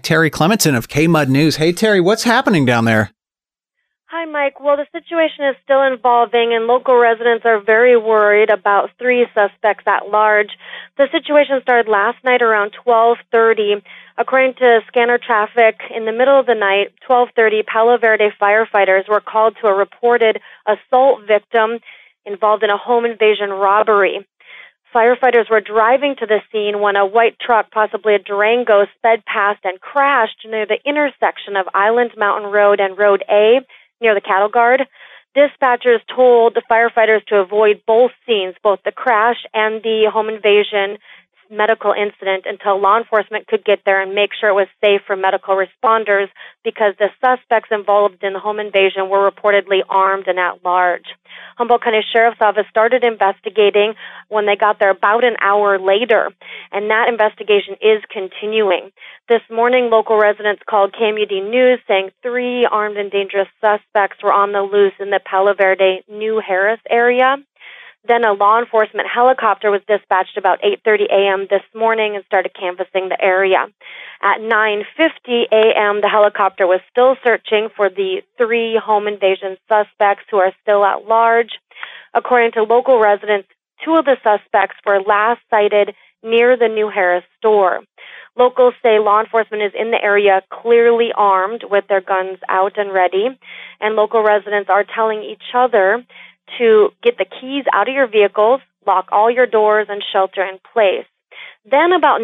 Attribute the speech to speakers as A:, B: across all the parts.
A: Terry Clementson of KMUD News. Hey, Terry, what's happening down there?
B: Hi, Mike. Well, the situation is still evolving, and local residents are very worried about 3 suspects at large. The situation started last night around 12:30. According to scanner traffic, in the middle of the night, 12:30, Palo Verde firefighters were called to a reported assault victim involved in a home invasion robbery. Firefighters were driving to the scene when a white truck, possibly a Durango, sped past and crashed near the intersection of Island Mountain Road and Road A, near the cattle guard. Dispatchers told the firefighters to avoid both scenes, both the crash and the home invasion medical incident, until law enforcement could get there and make sure it was safe for medical responders, because the suspects involved in the home invasion were reportedly armed and at large. Humboldt County Sheriff's Office started investigating when they got there about an hour later, and that investigation is continuing. This morning, local residents called KMUD News saying 3 armed and dangerous suspects were on the loose in the Palo Verde New Harris area. Then a law enforcement helicopter was dispatched about 8:30 a.m. this morning and started canvassing the area. At 9:50 a.m., the helicopter was still searching for the 3 home invasion suspects who are still at large. According to local residents, 2 of the suspects were last sighted near the New Harris store. Locals say law enforcement is in the area clearly armed with their guns out and ready, and local residents are telling each other to get the keys out of your vehicles, lock all your doors, and shelter in place. Then about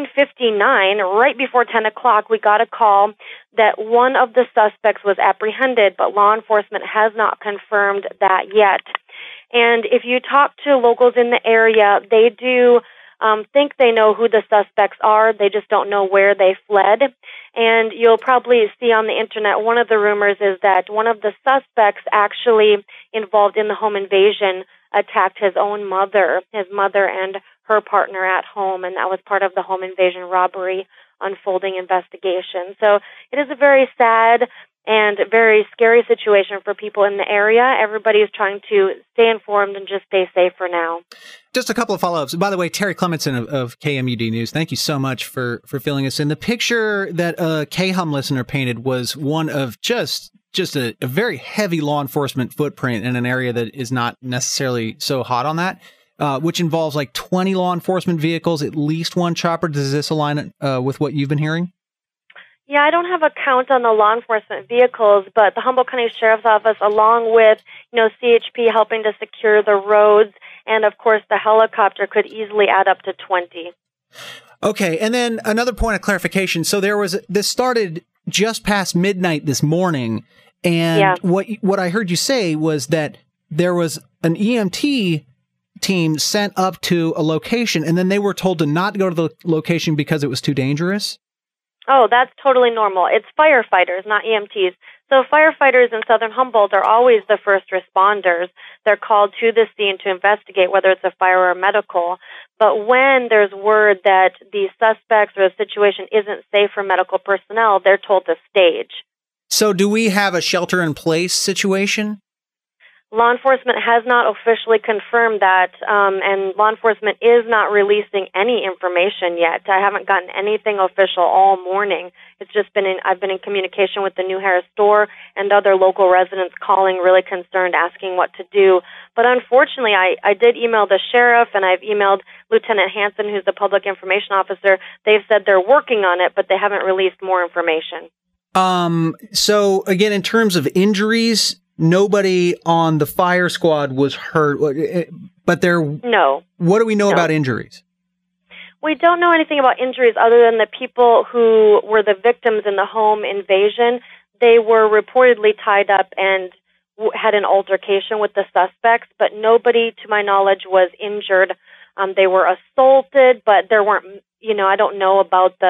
B: 9:59, right before 10 o'clock, we got a call that one of the suspects was apprehended, but law enforcement has not confirmed that yet. And if you talk to locals in the area, they do think they know who the suspects are. They just don't know where they fled. And you'll probably see on the internet, one of the rumors is that one of the suspects actually involved in the home invasion attacked his own mother, and her partner at home, and that was part of the home invasion robbery unfolding investigation. So it is a very sad and very scary situation for people in the area. Everybody is trying to stay informed and just stay safe for now.
A: Just a couple of follow-ups. By the way, Terry Clementson of KMUD News, thank you so much for filling us in. The picture that a KHUM listener painted was one of just a very heavy law enforcement footprint in an area that is not necessarily so hot on that, which involves like 20 law enforcement vehicles, at least 1 chopper. Does this align with what you've been hearing?
B: Yeah, I don't have a count on the law enforcement vehicles, but the Humboldt County Sheriff's Office, along with CHP helping to secure the roads, and of course the helicopter, could easily add up to 20.
A: Okay, and then another point of clarification. So this started just past midnight this morning, and what I heard you say was that there was an EMT team sent up to a location, and then they were told to not go to the location because it was too dangerous?
B: Oh, that's totally normal. It's firefighters, not EMTs. So firefighters in southern Humboldt are always the first responders. They're called to the scene to investigate whether it's a fire or medical. But when there's word that the suspects or the situation isn't safe for medical personnel, they're told to stage.
A: So do we have a shelter-in-place situation?
B: Law enforcement has not officially confirmed that, and law enforcement is not releasing any information yet. I haven't gotten anything official all morning. It's just I've been in communication with the New Harris store and other local residents calling really concerned, asking what to do. But unfortunately, I did email the sheriff, and I've emailed Lieutenant Hansen, who's the public information officer. They've said they're working on it, but they haven't released more information.
A: So again, in terms of injuries, nobody on the fire squad was hurt, but
B: No.
A: What do we know about injuries?
B: We don't know anything about injuries other than the people who were the victims in the home invasion. They were reportedly tied up and had an altercation with the suspects, but nobody, to my knowledge, was injured. They were assaulted, but there weren't, I don't know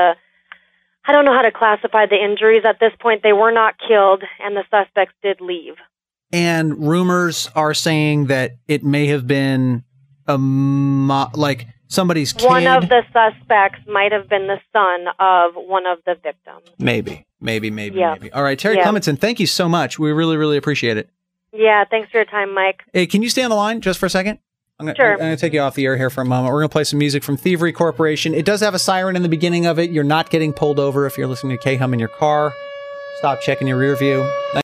B: how to classify the injuries at this point. They were not killed, and the suspects did leave.
A: And rumors are saying that it may have been somebody's kid.
B: One of the suspects might have been the son of one of the victims.
A: Maybe. All right, Terry Clementson, thank you so much. We really, really appreciate it.
B: Yeah, thanks for your time, Mike.
A: Hey, can you stay on the line just for a second? I'm
B: Sure.
A: going to take you off the air here for a moment. We're going to play some music from Thievery Corporation. It does have a siren in the beginning of it. You're not getting pulled over if you're listening to K-Hum in your car. Stop checking your rear view.